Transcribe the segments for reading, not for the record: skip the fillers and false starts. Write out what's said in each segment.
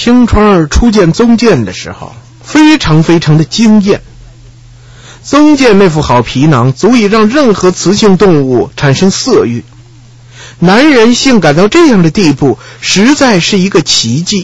青川初见宗健的时候，非常的惊艳。宗健那副好皮囊足以让任何雌性动物产生色欲，男人性感到这样的地步，实在是一个奇迹。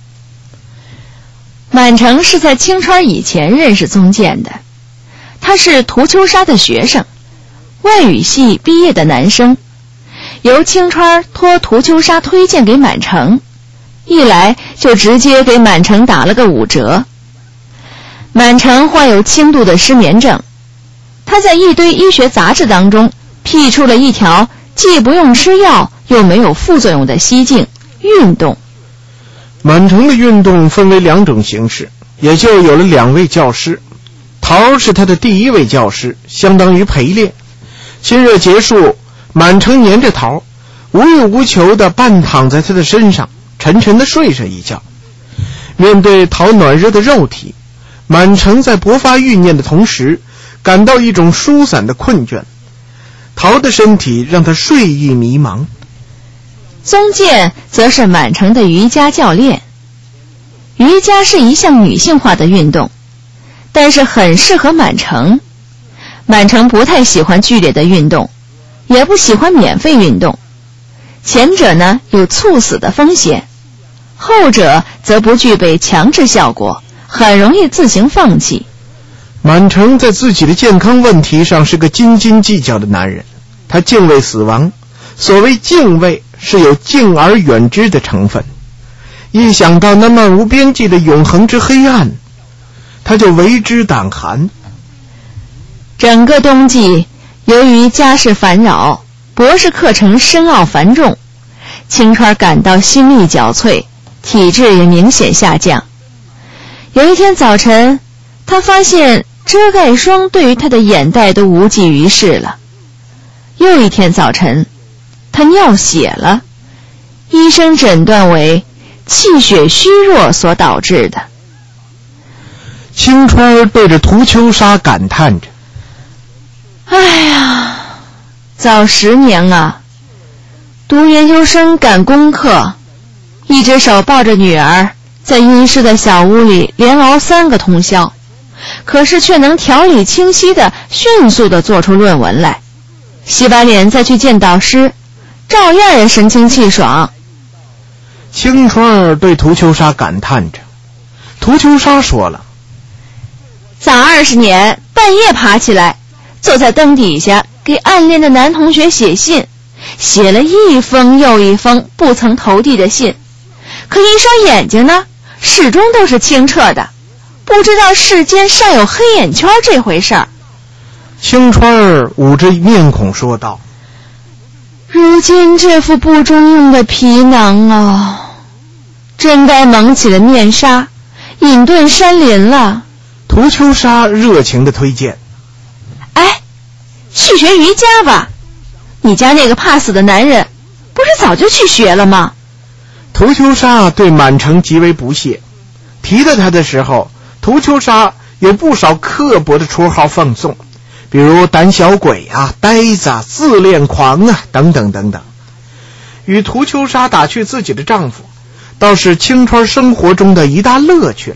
满城是在青川以前认识宗健的，他是涂秋沙的学生，外语系毕业的男生，由青川托涂秋沙推荐给满城，一来就直接给满城打了个5折。满城患有轻度的失眠症，他在一堆医学杂志当中辟出了一条既不用吃药又没有副作用的西径——运动。 满城的运动分为2种形式，也就有了2位教师。陶是他的第1位教师，相当于陪练。亲热结束，满城黏着陶，无欲无求地半躺在他的身上，沉沉地睡上一觉。面对陶暖热的肉体，满城在勃发欲念的同时，感到一种疏散的困倦。陶的身体让他睡意迷茫。 宗健则是满城的瑜伽教练。瑜伽是一项女性化的运动，但是很适合满城。满城不太喜欢剧烈的运动，也不喜欢免费运动。前者呢有猝死的风险，后者则不具备强制效果，很容易自行放弃。 满城在自己的健康问题上是个斤斤计较的男人，他敬畏死亡。所谓敬畏，是有敬而远之的成分。一想到那漫无边际的永恒之黑暗，他就为之胆寒。 整个冬季，由于家事烦扰，博士课程深奥繁重，青川感到心力交瘁，体质也明显下降。有一天早晨，他发现遮盖霜对于他的眼袋都无济于事了。又一天早晨，他尿血了，医生诊断为气血虚弱所导致的。 青川对着涂秋沙感叹着： 哎呀，早10年啊，读研究生赶功课，一只手抱着女儿，在阴湿的小屋里连熬3个通宵，可是却能条理清晰的迅速的做出论文来。洗把脸再去见导师，照样也神清气爽。 青川对涂秋沙感叹着。涂秋沙说了： 早20年半夜爬起来，坐在灯底下给暗恋的男同学写信，写了一封又一封不曾投递的信，可一双眼睛呢，始终都是清澈的，不知道世间尚有黑眼圈这回事儿。 青川捂着面孔说道： 如今这副不中用的皮囊啊，真该蒙起了面纱，隐遁山林了。 涂秋沙热情地推荐： 哎，去学瑜伽吧，你家那个怕死的男人不是早就去学了吗？ 涂秋沙对满城极为不屑，提到他的时候，涂秋沙有不少刻薄的绰号奉送，比如胆小鬼啊、呆子啊、自恋狂啊等等等等。与涂秋沙打趣自己的丈夫，倒是青川生活中的一大乐趣了。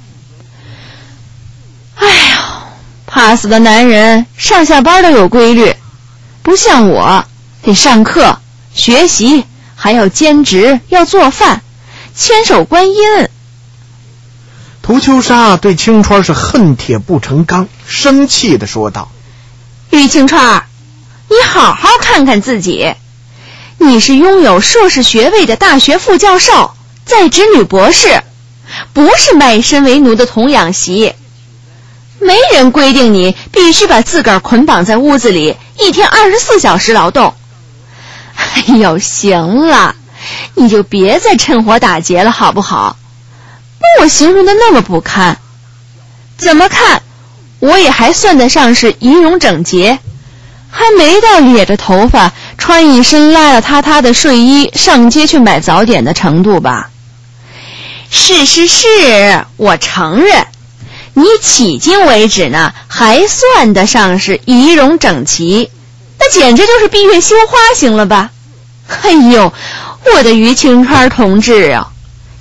哎呀，怕死的男人上下班都有规律，不像我得上课学习，还要兼职，要做饭，千手观音。 涂秋沙对青川是恨铁不成钢，生气地说道： 于青川，你好好看看自己，你是拥有硕士学位的大学副教授，在职女博士，不是卖身为奴的童养媳。没人规定你必须把自个儿捆绑在屋子里，一天24小时劳动。哎呦，行了，你就别再趁火打劫了好不好？把我形容的那么不堪，怎么看我也还算得上是仪容整洁，还没到咧着头发穿一身邋邋遢遢的睡衣上街去买早点的程度吧。是，我承认你迄今为止呢还算得上是仪容整齐，那简直就是闭月羞花型了吧。哎呦，我的于青川同志啊，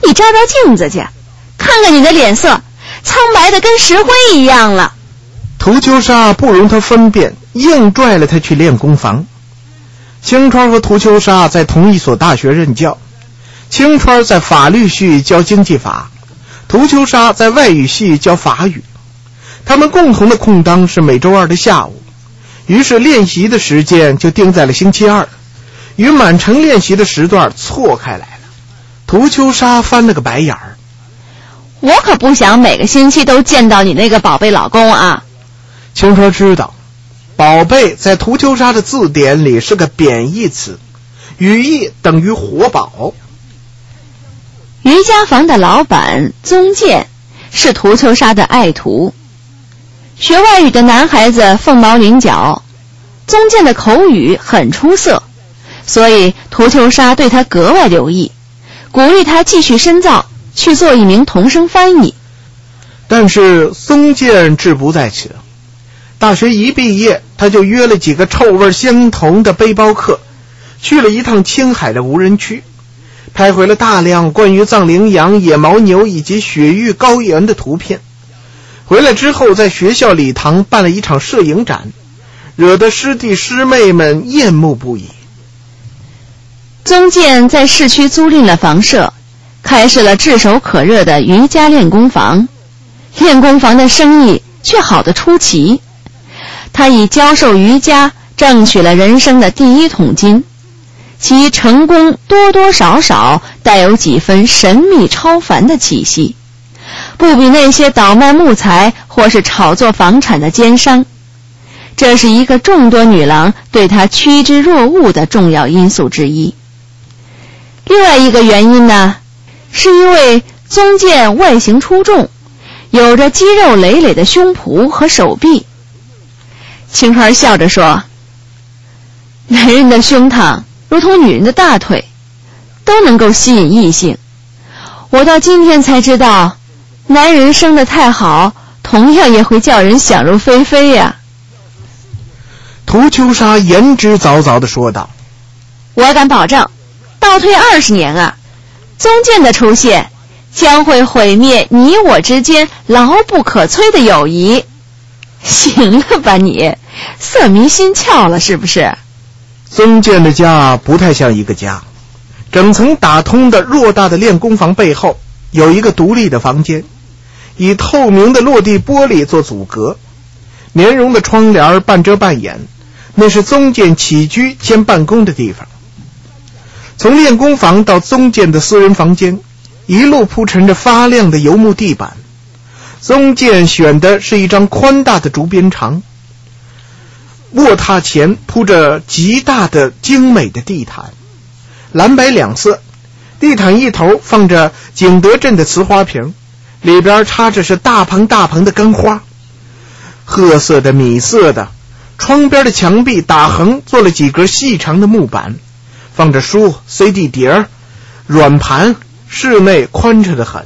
你照照镜子去，看看你的脸色，苍白的跟石灰一样了。 涂秋莎不容他分辨，硬拽了他去练功房。青川和涂秋莎在同一所大学任教，青川在法律系教经济法，涂秋莎在外语系教法语。他们共同的空当是每周二的下午，于是练习的时间就定在了星期二，与满城练习的时段错开来了。涂秋莎翻了个白眼儿， 我可不想每个星期都见到你那个宝贝老公啊。 青川知道宝贝在涂秋莎的字典里是个贬义词，语义等于活宝。 瑜伽房的老板宗健是涂秋莎的爱徒，学外语的男孩子凤毛麟角，宗健的口语很出色，所以涂秋莎对他格外留意，鼓励他继续深造，去做一名同声翻译。 但是宗健志不在此，大学一毕业，他就约了几个臭味相同的背包客，去了一趟青海的无人区，拍回了大量关于藏羚羊、野牦牛以及雪域高原的图片。回来之后，在学校礼堂办了一场摄影展，惹得师弟师妹们厌恶不已。 宗健在市区租赁了房舍，开设了炙手可热的瑜伽练功房。练功房的生意却好得出奇，他以教授瑜伽挣取了人生的第一桶金，其成功多多少少带有几分神秘超凡的气息，不比那些倒卖木材或是炒作房产的奸商。这是一个众多女郎对他趋之若鹜的重要因素之一。另外一个原因呢，是因为宗健外形出众，有着肌肉累累的胸脯和手臂。青川笑着说，男人的胸膛如同女人的大腿，都能够吸引异性。我到今天才知道，男人生得太好，同样也会叫人想入非非呀。 涂秋莎言之凿凿地说道， 我敢保证，倒退20年啊，宗健的出现将会毁灭你我之间牢不可摧的友谊。行了吧你，色迷心窍了是不是？ 宗健的家不太像一个家，整层打通的偌大的练功房背后有一个独立的房间，以透明的落地玻璃做阻隔，棉绒的窗帘半遮半掩，那是宗健起居兼办公的地方。从练功房到宗健的私人房间，一路铺陈着发亮的油木地板。宗健选的是一张宽大的竹边床，卧榻前铺着极大的精美的地毯，蓝白两色，地毯一头放着景德镇的瓷花瓶，里边插着是大棚大棚的干花，褐色的米色的。窗边的墙壁打横做了几格细长的木板，放着书、CD 碟、软盘，室内宽敞得很。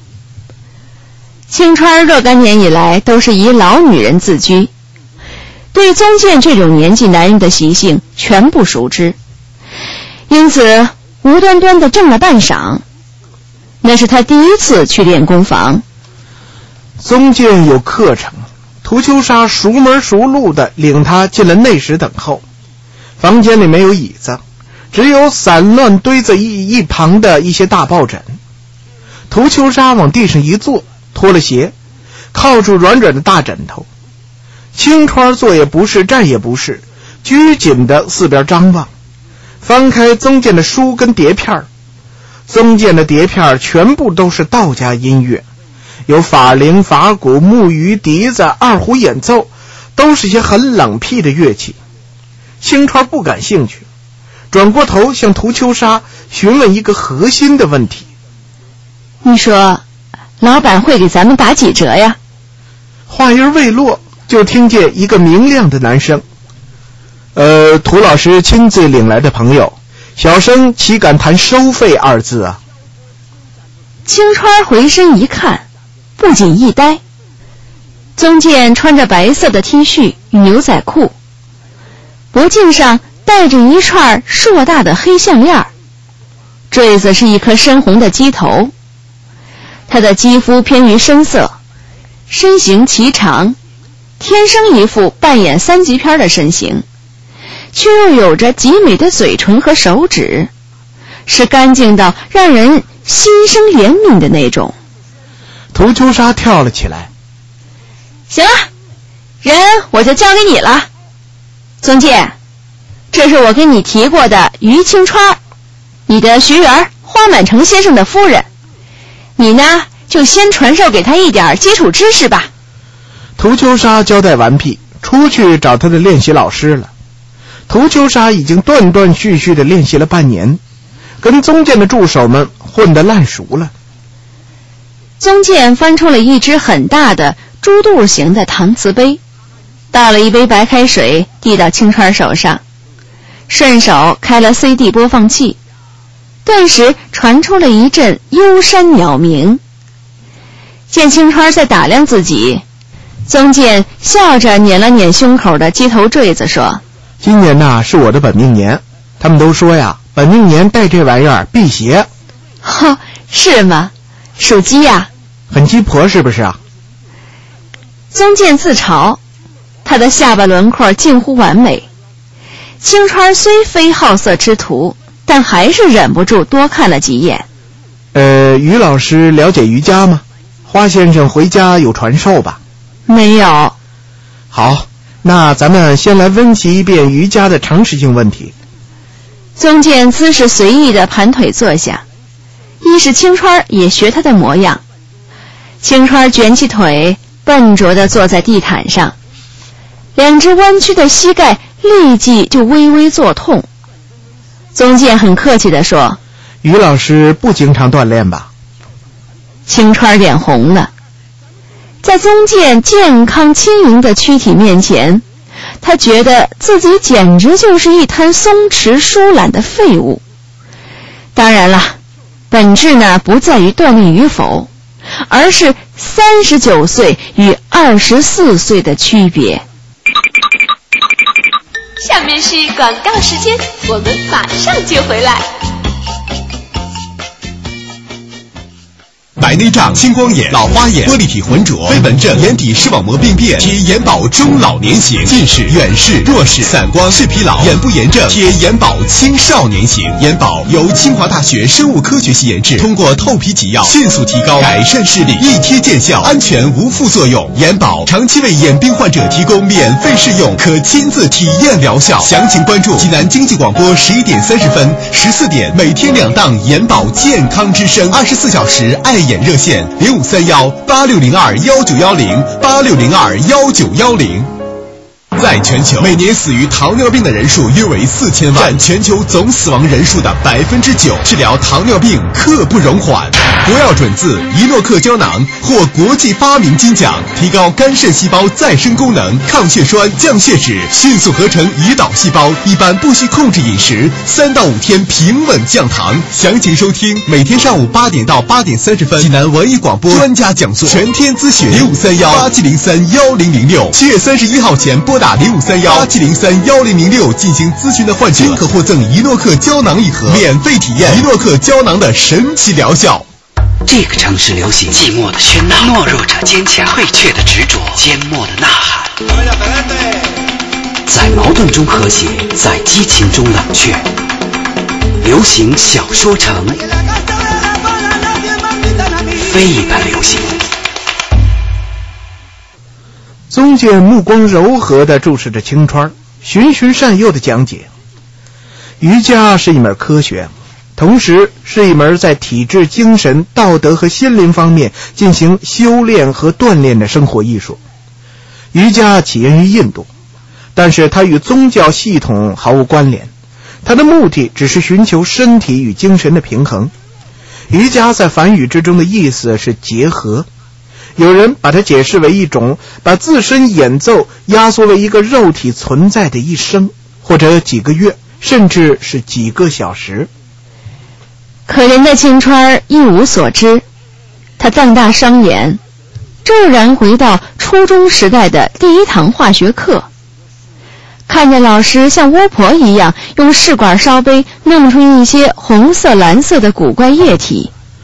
青川若干年以来都是以老女人自居，对宗健这种年纪男人的习性全部熟知，因此无端端地挣了半晌。那是他第一次去练功房。 宗健有课程，涂秋莎熟门熟路地领他进了内室等候。房间里没有椅子，只有散乱堆在一旁的一些大抱枕。涂秋莎往地上一坐，脱了鞋，靠住软软的大枕头。青川坐也不是，站也不是，拘谨地四边张望，翻开宗健的书跟碟片。宗健的碟片全部都是道家音乐，有法铃、法鼓、木鱼、笛子、二胡演奏，都是些很冷僻的乐器。青川不感兴趣，转过头向涂秋莎询问一个核心的问题。 你说老板会给咱们打几折呀？ 话音未落，就听见一个明亮的男声，涂老师亲自领来的朋友，小生岂敢谈收费二字啊。 青川回身一看，不仅一呆。宗健穿着白色的 T 恤与牛仔裤，脖颈上戴着一串硕大的黑项链，坠子是一颗深红的鸡头， 他的肌肤偏于深色，身形颀长，天生一副扮演3级片的身形，却又有着极美的嘴唇和手指，是干净到让人心生怜悯的那种。 涂秋沙跳了起来。 行了，人我就交给你了。宗介，这是我跟你提过的于青川，你的学员花满城先生的夫人，你呢就先传授给他一点基础知识吧。 涂秋沙交代完毕，出去找他的练习老师了。涂秋沙已经断断续续地练习了半年，跟宗健的助手们混得烂熟了。 宗健翻出了一只很大的猪肚形的搪瓷杯，倒了一杯白开水递到青川手上，顺手开了 CD 播放器，顿时传出了一阵幽山鸟鸣。见青川在打量自己，宗健笑着捻了捻胸口的鸡头坠子说： 今年呐是我的本命年，他们都说呀，本命年带这玩意儿辟邪。 哦，是吗？属鸡呀？ 很鸡婆是不是啊？ 宗健自嘲，他的下巴轮廓近乎完美。青川虽非好色之徒，但还是忍不住多看了几眼。 于老师了解瑜伽吗？花先生回家有传授吧？ 没有。 好，那咱们先来温习一遍瑜伽的常识性问题。 宗健姿势随意地盘腿坐下，一是青川也学他的模样。青川卷起腿，笨拙地坐在地毯上，两只弯曲的膝盖立即就微微作痛。宗健很客气地说： 于老师不经常锻炼吧？ 青川脸红了，在宗健健康轻盈的躯体面前，他觉得自己简直就是一滩松弛疏懒的废物。当然了，本质呢不在于锻炼与否，而是39岁与24岁的区别。 下面是广告时间，我们马上就回来。 白内障、青光眼、老花眼、玻璃体浑浊、飞蚊症、眼底视网膜病变，贴眼保中老年型；近视、远视、弱视、散光、视疲劳、眼部炎症，贴眼保青少年型。眼保由清华大学生物科学系研制，通过透皮给药迅速提高改善视力，一贴见效，安全无副作用。眼保长期为眼病患者提供免费试用，可亲自体验疗效。详情关注济南经济广播11点30分、14点，每天2档眼保健康之声，24小时爱眼热线0531-8602-1910 在全球，每年死于糖尿病的人数约为4000万，占全球总死亡人数的9%。治疗糖尿病刻不容缓。国药准字伊诺克胶囊获国际发明金奖，提高肝肾细胞再生功能，抗血栓、降血脂，迅速合成胰岛细胞，一般不需控制饮食，3到5天平稳降糖。详情收听每天上午8点到8点30分，济南文艺广播专家讲座，全天咨询0531-8703-1006。7月31号前拨打0531-8703-1006进行咨询的患者可获赠伊诺克胶囊一盒，免费体验伊诺克胶囊的神奇疗效。 这个城市流行寂寞的喧闹，懦弱者坚强，退却的执着，缄默的呐喊，在矛盾中和谐，在激情中冷却。流行小说城，非一般流行。 宗健目光柔和地注视着青川，循循善诱地讲解：瑜伽是一门科学，同时是一门在体质、精神、道德和心灵方面进行修炼和锻炼的生活艺术。瑜伽起源于印度，但是它与宗教系统毫无关联，它的目的只是寻求身体与精神的平衡。瑜伽在梵语之中的意思是结合，有人把它解释为一种把自身演奏压缩为一个肉体存在的一生，或者几个月，甚至是几个小时。 可怜的青川一无所知，他瞪大双眼，骤然回到初中时代的第一堂化学课，看着老师像巫婆一样用试管烧杯弄出一些红色蓝色的古怪液体。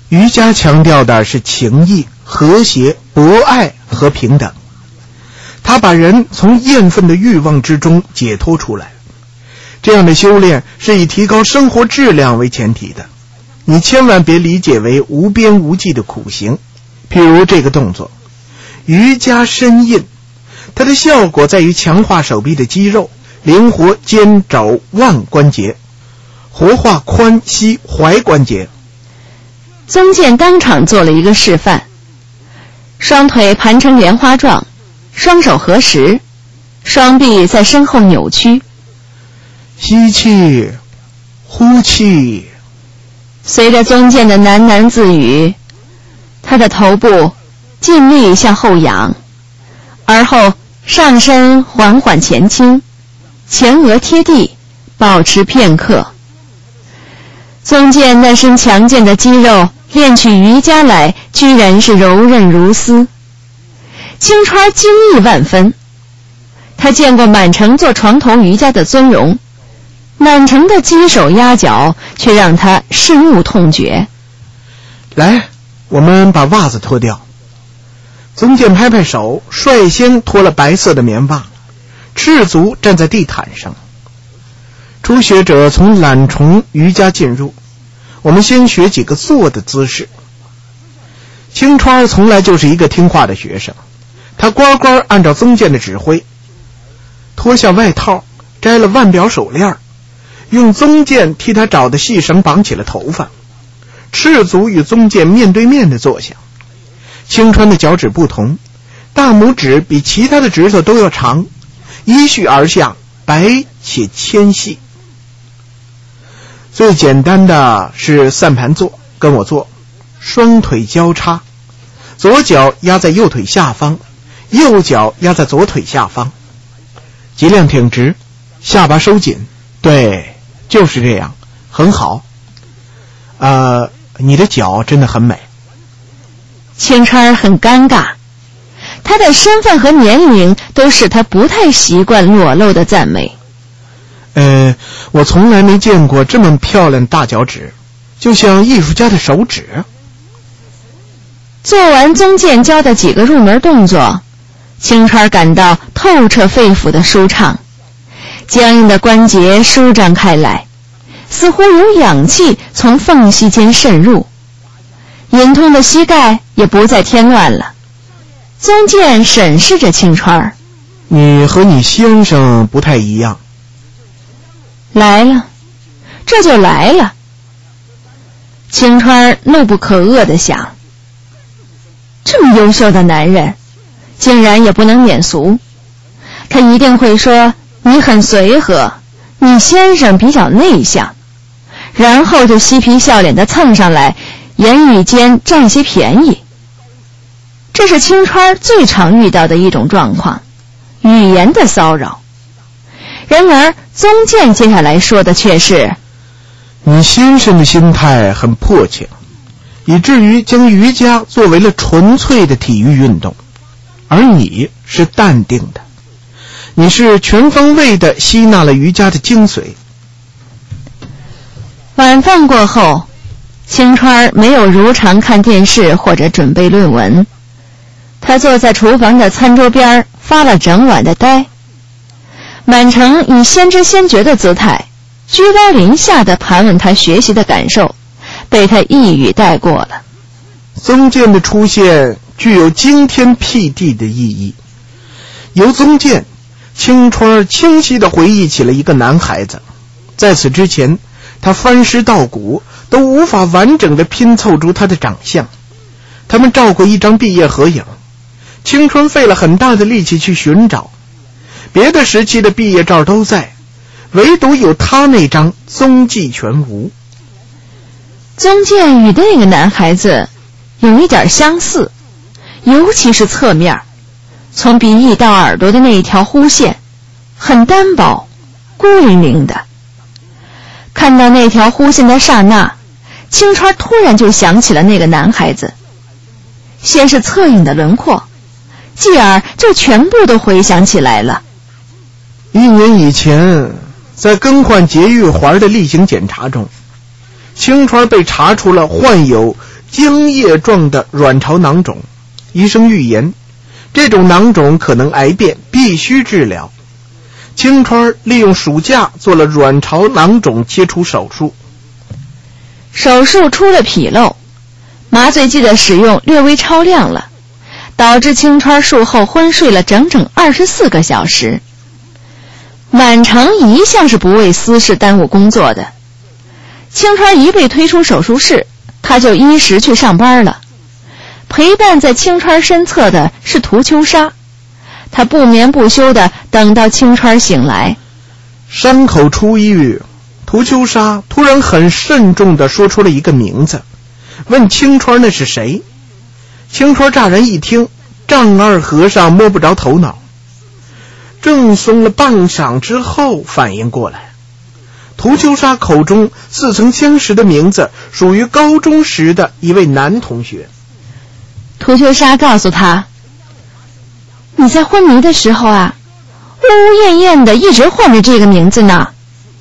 瑜伽强调的是情谊、和谐、博爱和平等。他把人从厌愤的欲望之中解脱出来。这样的修炼是以提高生活质量为前提的，你千万别理解为无边无际的苦行。譬如这个动作瑜伽深印，它的效果在于强化手臂的肌肉，灵活肩肘腕关节，活化髋膝踝关节。 宗健当场做了一个示范，双腿盘成莲花状，双手合十，双臂在身后扭曲， 吸气呼气。 随着宗健的喃喃自语，他的头部尽力向后仰，而后上身缓缓前倾，前额贴地，保持片刻。宗健那身强健的肌肉练起瑜伽来居然是柔韧如丝。青川惊异万分，他见过满城做床头瑜伽的尊荣，满城的鸡手鸭脚却让他深恶痛绝。 来，我们把袜子脱掉。宗健拍拍手，率先脱了白色的棉袜，赤足站在地毯上。初学者从懒虫瑜伽进入，我们先学几个坐的姿势。青川从来就是一个听话的学生，他乖乖按照宗健的指挥，脱下外套，摘了腕表手链，用宗健替他找的细绳绑起了头发，赤足与宗健面对面的坐下。青川的脚趾不同，大拇指比其他的指头都要长，依序而下，白且纤细。最简单的是散盘坐，跟我做，双腿交叉，左脚压在右腿下方，右脚压在左腿下方，脊梁挺直，下巴收紧。对，就是这样，很好。你的脚真的很美。 青川很尴尬，他的身份和年龄都使他不太习惯裸露的赞美。 我从来没见过这么漂亮的大脚趾，就像艺术家的手指。 做完宗健教的几个入门动作，青川感到透彻肺腑的舒畅，僵硬的关节舒展开来，似乎有氧气从缝隙间渗入，隐痛的膝盖也不再添乱了。宗健审视着青川， 你和你先生不太一样。 来了，这就来了。青川怒不可遏地想，这么优秀的男人竟然也不能免俗。他一定会说你很随和，你先生比较内向，然后就嬉皮笑脸地蹭上来，言语间占些便宜。这是青川最常遇到的一种状况，语言的骚扰。然而宗健接下来说的却是， 你先生的心态很迫切，以至于将瑜伽作为了纯粹的体育运动，而你是淡定的，你是全方位的吸纳了瑜伽的精髓。 晚饭过后，青川没有如常看电视或者准备论文，他坐在厨房的餐桌边发了整晚的呆。满城以先知先觉的姿态，居高临下地盘问他学习的感受，被他一语带过了。 宗健的出现具有惊天辟地的意义。由宗健，青川清晰地回忆起了一个男孩子，在此之前他翻尸到骨都无法完整地拼凑出他的长相。他们照过一张毕业合影，青川费了很大的力气去寻找，别的时期的毕业照都在，唯独有他那张踪迹全无。 宗健与那个男孩子有一点相似，尤其是侧面，从鼻翼到耳朵的那一条弧线很单薄，孤零零的。看到那条弧线的刹那，青川突然就想起了那个男孩子，先是侧影的轮廓，继而就全部都回想起来了。 1年以前，在更换节育环的例行检查中，青川被查出了患有浆液状的卵巢囊肿，医生预言这种囊肿可能癌变，必须治疗。青川利用暑假做了卵巢囊肿切除手术。 手术出了纰漏，麻醉剂的使用略微超量了，导致青川术后昏睡了整整24个小时。满城一向是不为私事耽误工作的，青川一被推出手术室，他就依时去上班了。陪伴在青川身侧的是涂秋莎，他不眠不休地等到青川醒来。 伤口初愈，涂秋莎突然很慎重地说出了一个名字，问青川那是谁。青川乍然一听，丈二和尚摸不着头脑，正松了半晌之后反应过来，涂秋莎口中似曾相识的名字属于高中时的一位男同学。 涂秋莎告诉他，你在昏迷的时候啊，呜呜咽咽的一直唤着这个名字呢。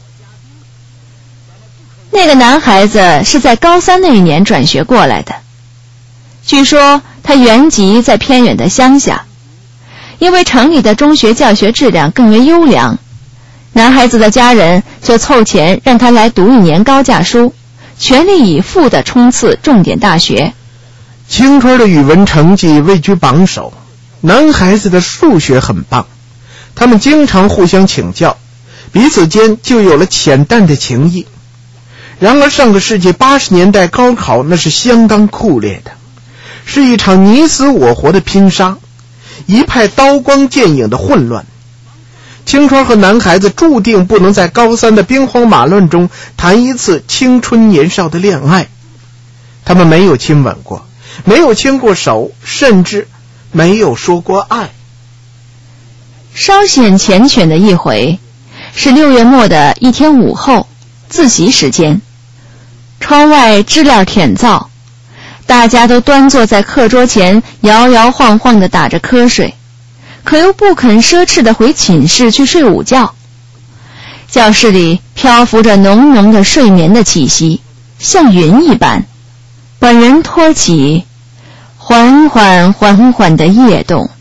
那个男孩子是在高3那一年转学过来的，据说他原籍在偏远的乡下，因为城里的中学教学质量更为优良，男孩子的家人就凑钱让他来读1年高价书，全力以赴地冲刺重点大学。 青川的语文成绩位居榜首，男孩子的数学很棒，他们经常互相请教，彼此间就有了浅淡的情谊。然而上个世纪80年代高考那是相当酷烈的，是一场你死我活的拼杀，一派刀光剑影的混乱。青川和男孩子注定不能在高3的兵荒马乱中谈一次青春年少的恋爱。他们没有亲吻过，没有牵过手，甚至没有说过爱。 稍显缱绻的一回是6月末的一天午后，自习时间，窗外知了舔噪，大家都端坐在课桌前，摇摇晃晃地打着瞌睡，可又不肯奢侈地回寝室去睡午觉。教室里漂浮着浓浓的睡眠的气息，像云一般，把人托起，缓缓地跃动。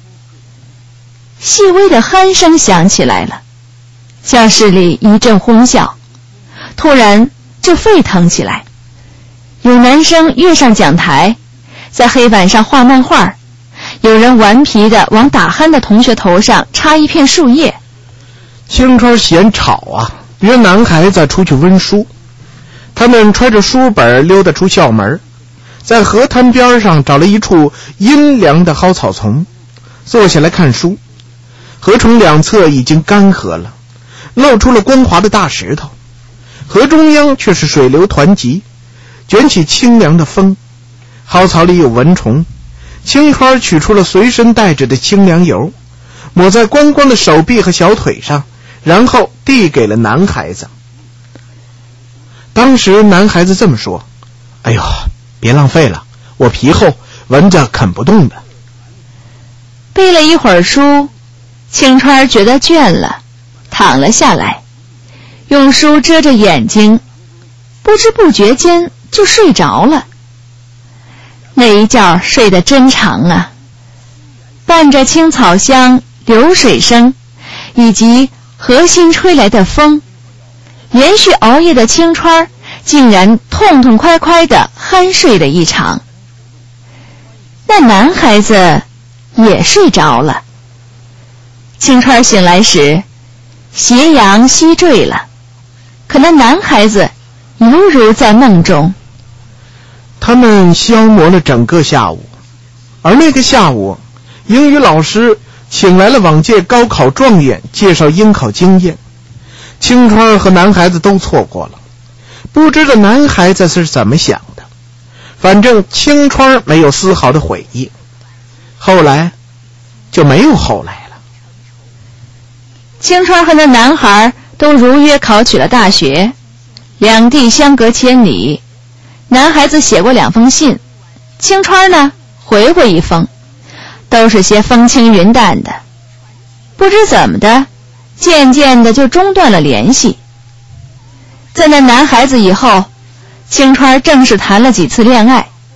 细微的鼾声响起来了，教室里一阵哄笑，突然就沸腾起来。有男生跃上讲台，在黑板上画漫画，有人顽皮地往打鼾的同学头上插一片树叶。 青川嫌吵啊，约男孩子出去温书。他们揣着书本溜达出校门，在河滩边上找了一处阴凉的蒿草丛，坐下来看书。河床两侧已经干涸了，露出了光滑的大石头，河中央却是水流湍急，卷起清凉的风。蒿草里有蚊虫，青川取出了随身带着的清凉油，抹在光光的手臂和小腿上，然后递给了男孩子。当时男孩子这么说，哎呦，别浪费了，我皮厚，闻着啃不动的。 背了一会儿书，青川觉得倦了，躺了下来，用书遮着眼睛，不知不觉间就睡着了。那一觉睡得真长啊，伴着青草香、流水声以及河心吹来的风，连续熬夜的青川竟然痛痛快快地酣睡了一场。那男孩子也睡着了。青川醒来时，斜阳西坠了，可那男孩子犹如在梦中。 他们消磨了整个下午，而那个下午，英语老师请来了往届高考状元介绍应考经验。青川和男孩子都错过了，不知道男孩子是怎么想的，反正青川没有丝毫的悔意。后来就没有后来了。 青川和那男孩都如约考取了大学，两地相隔千里。男孩子写过2封信，青川呢回过1封，都是些风轻云淡的。不知怎么的，渐渐的就中断了联系。在那男孩子以后，青川正式谈了几次恋爱，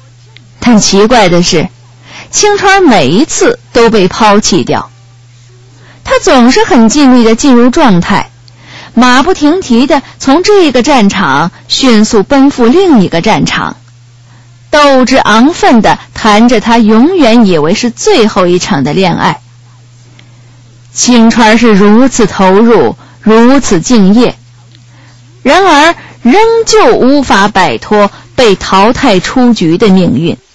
但奇怪的是，青川每一次都被抛弃掉。他总是很尽力地进入状态，马不停蹄地从这个战场迅速奔赴另一个战场，斗志昂奋地谈着他永远以为是最后一场的恋爱。青川是如此投入，如此敬业，然而仍旧无法摆脱被淘汰出局的命运。